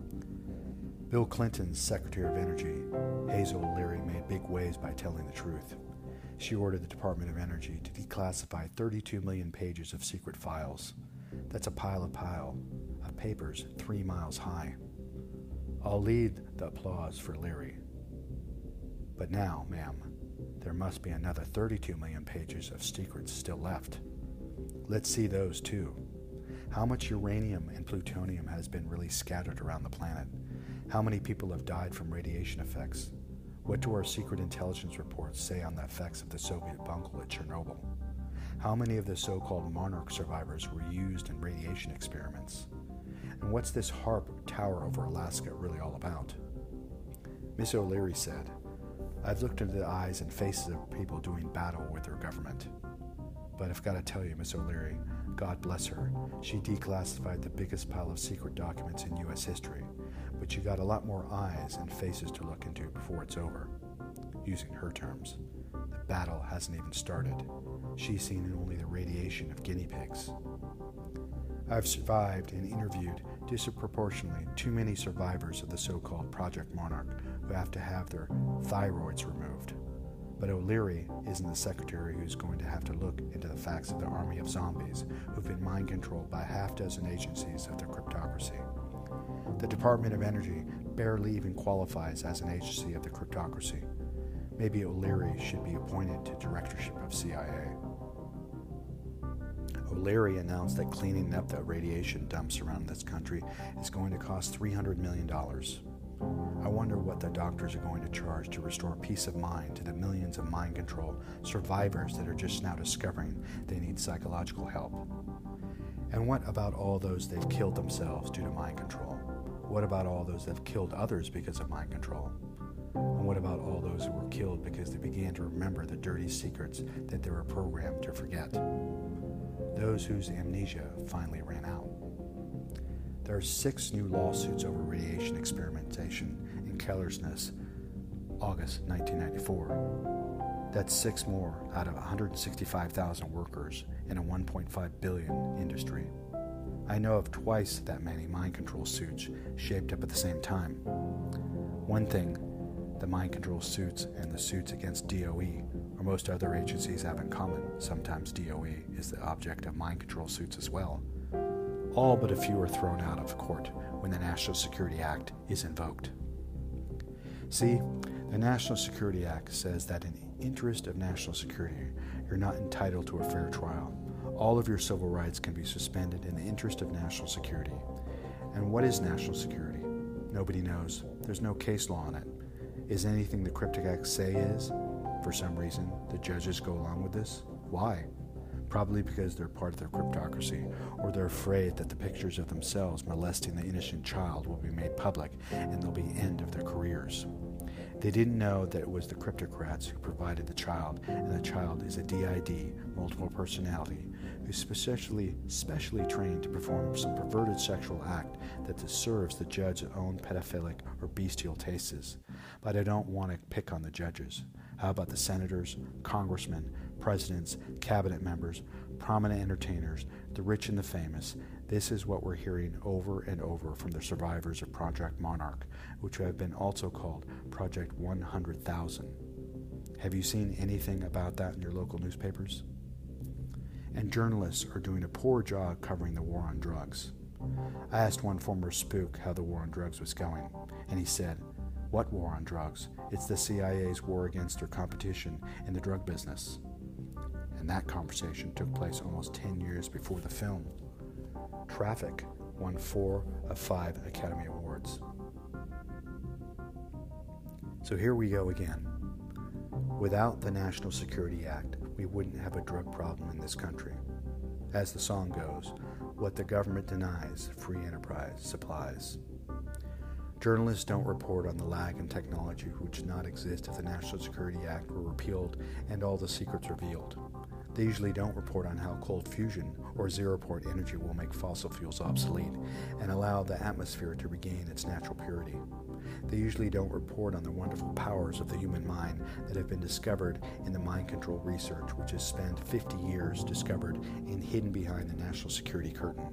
[SPEAKER 1] Bill Clinton's Secretary of Energy, Hazel O'Leary, made big waves by telling the truth. She ordered the Department of Energy to declassify thirty-two million pages of secret files. That's a pile of pile of papers three miles high. I'll lead the applause for Leary. But now, ma'am, there must be another thirty-two million pages of secrets still left. Let's see those too. How much uranium and plutonium has been really scattered around the planet? How many people have died from radiation effects? What do our secret intelligence reports say on the effects of the Soviet bungle at Chernobyl? How many of the so-called Monarch survivors were used in radiation experiments? And what's this HAARP tower over Alaska really all about? Miss O'Leary said, I've looked into the eyes and faces of people doing battle with their government. But I've got to tell you, Miss O'Leary, God bless her, she declassified the biggest pile of secret documents in U S history, but you got a lot more eyes and faces to look into before it's over. Using her terms, the battle hasn't even started. She's seen only the radiation of guinea pigs. I've survived and interviewed disproportionately too many survivors of the so-called Project Monarch who have to have their thyroids removed. But O'Leary isn't the secretary who's going to have to look into the facts of the army of zombies who've been mind-controlled by a half-dozen agencies of the cryptocracy. The Department of Energy barely even qualifies as an agency of the cryptocracy. Maybe O'Leary should be appointed to directorship of C I A. O'Leary announced that cleaning up the radiation dumps around this country is going to cost three hundred million dollars. I wonder what the doctors are going to charge to restore peace of mind to the millions of mind control survivors that are just now discovering they need psychological help. And what about all those they've killed themselves due to mind control? What about all those that have killed others because of mind control? And what about all those who were killed because they began to remember the dirty secrets that they were programmed to forget? Those whose amnesia finally ran out. There are six new lawsuits over radiation experimentation and carelessness August nineteen ninety-four. That's six more out of one hundred sixty-five thousand workers in a one point five billion dollars industry. I know of twice that many mind control suits shaped up at the same time. One thing the mind control suits and the suits against D O E or most other agencies have in common, sometimes D O E is the object of mind control suits as well. All but a few are thrown out of court when the National Security Act is invoked. See, the National Security Act says that in the interest of national security, you're not entitled to a fair trial. All of your civil rights can be suspended in the interest of national security. And what is national security? Nobody knows. There's no case law on it. Is anything the Cryptic Act say is? For some reason, the judges go along with this. Why? Probably because they're part of their cryptocracy, or they're afraid that the pictures of themselves molesting the innocent child will be made public and they'll be the end of their careers. They didn't know that it was the cryptocrats who provided the child, and the child is a D I D, multiple personality, who's specially, specially trained to perform some perverted sexual act that serves the judge's own pedophilic or bestial tastes. But I don't want to pick on the judges. How about the senators, congressmen, presidents, cabinet members, prominent entertainers, the rich and the famous? This is what we're hearing over and over from the survivors of Project Monarch, which have been also called Project one hundred thousand. Have you seen anything about that in your local newspapers? And journalists are doing a poor job covering the war on drugs. I asked one former spook how the war on drugs was going, and he said, "What war on drugs? It's the C I A's war against their competition in the drug business." And that conversation took place almost ten years before the film. Traffic won four of five Academy Awards. So here we go again. Without the National Security Act, we wouldn't have a drug problem in this country. As the song goes, what the government denies, free enterprise supplies. Journalists don't report on the lag in technology which did not exist if the National Security Act were repealed and all the secrets revealed. They usually don't report on how cold fusion or zero-port energy will make fossil fuels obsolete and allow the atmosphere to regain its natural purity. They usually don't report on the wonderful powers of the human mind that have been discovered in the mind control research, which has spent fifty years discovered and hidden behind the national security curtain.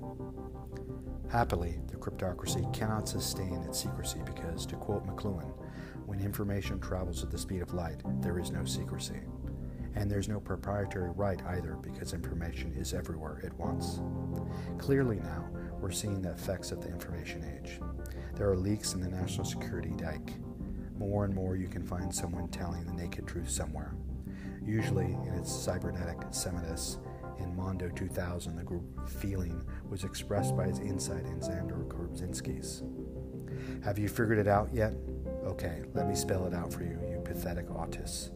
[SPEAKER 1] Happily, the cryptocracy cannot sustain its secrecy because, to quote McLuhan, when information travels at the speed of light, there is no secrecy. And there's no proprietary right either because information is everywhere at once. Clearly now, we're seeing the effects of the information age. There are leaks in the national security dike. More and more you can find someone telling the naked truth somewhere. Usually in its cybernetic Semitis. In Mondo two thousand, the group feeling was expressed by its insight in Xander Korzynski's. Have you figured it out yet? Okay, let me spell it out for you, you pathetic autists.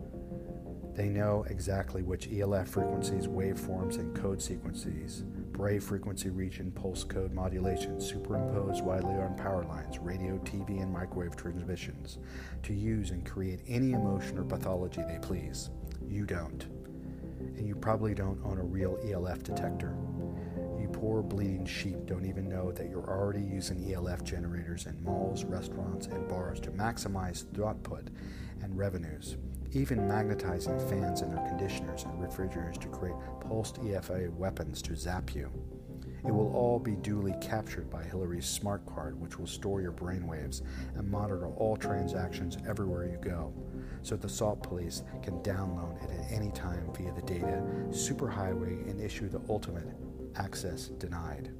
[SPEAKER 1] They know exactly which E L F frequencies, waveforms, and code sequences, Brave frequency region, pulse code modulation, superimposed widely on power lines, radio, T V, and microwave transmissions, to use and create any emotion or pathology they please. You don't. And you probably don't own a real E L F detector. You poor bleeding sheep don't even know that you're already using E L F generators in malls, restaurants, and bars to maximize throughput and revenues, even magnetizing fans in their conditioners and refrigerators to create pulsed E F A weapons to zap you. It will all be duly captured by Hillary's smart card, which will store your brainwaves and monitor all transactions everywhere you go, so the SALT police can download it at any time via the data superhighway and issue the ultimate access denied.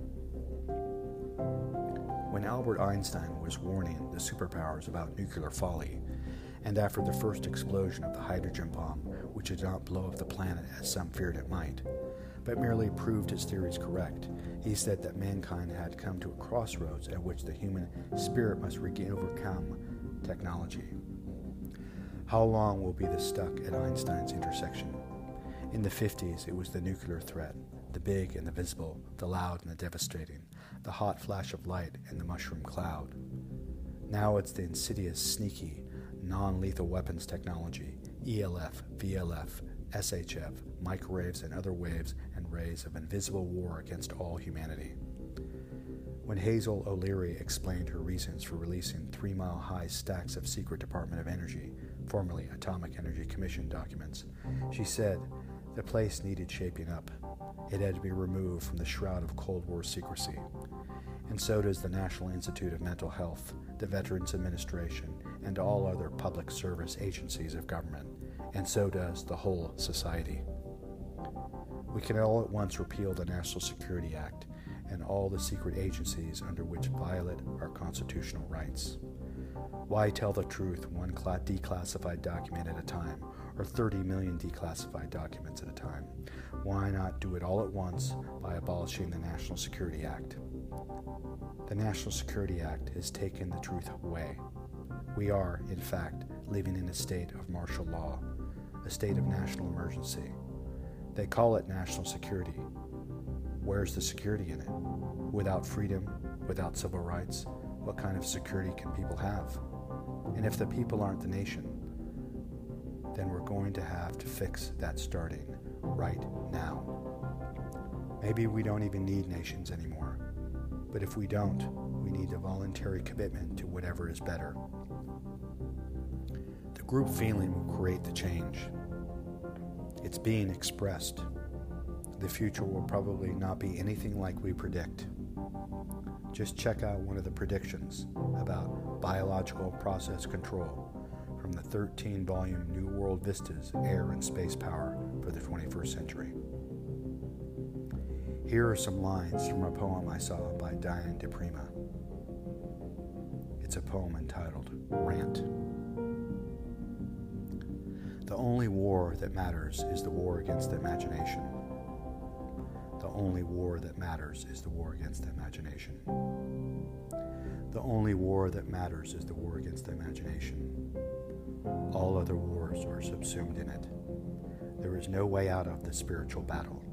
[SPEAKER 1] When Albert Einstein was warning the superpowers about nuclear folly, and after the first explosion of the hydrogen bomb, which did not blow up the planet as some feared it might, but merely proved his theories correct, he said that mankind had come to a crossroads at which the human spirit must regain overcome technology. How long will be the stuck at Einstein's intersection? In the fifties, it was the nuclear threat, the big and the visible, the loud and the devastating, the hot flash of light and the mushroom cloud. Now it's the insidious, sneaky, non-lethal weapons technology, E L F, V L F, S H F, microwaves and other waves and rays of invisible war against all humanity. When Hazel O'Leary explained her reasons for releasing three-mile-high stacks of secret Department of Energy, formerly Atomic Energy Commission documents, she said the place needed shaping up. It had to be removed from the shroud of Cold War secrecy. And so does the National Institute of Mental Health, the Veterans Administration, and all other public service agencies of government, and so does the whole society. We can all at once repeal the National Security Act and all the secret agencies under which violate our constitutional rights. Why tell the truth one declassified document at a time, or thirty million declassified documents at a time? Why not do it all at once by abolishing the National Security Act? The National Security Act has taken the truth away. We are, in fact, living in a state of martial law, a state of national emergency. They call it national security. Where's the security in it? Without freedom, without civil rights, what kind of security can people have? And if the people aren't the nation, then we're going to have to fix that starting right now. Maybe we don't even need nations anymore. But if we don't, we need a voluntary commitment to whatever is better. The group feeling will create the change. It's being expressed. The future will probably not be anything like we predict. Just check out one of the predictions about biological process control from the thirteen-volume New World Vistas, Air and Space Power for the twenty-first century. Here are some lines from a poem I saw by Diane de Prima. It's a poem entitled Rant. The only war that matters is the war against the imagination. The only war that matters is the war against the imagination. The only war that matters is the war against the imagination. All other wars are subsumed in it. There is no way out of the spiritual battle.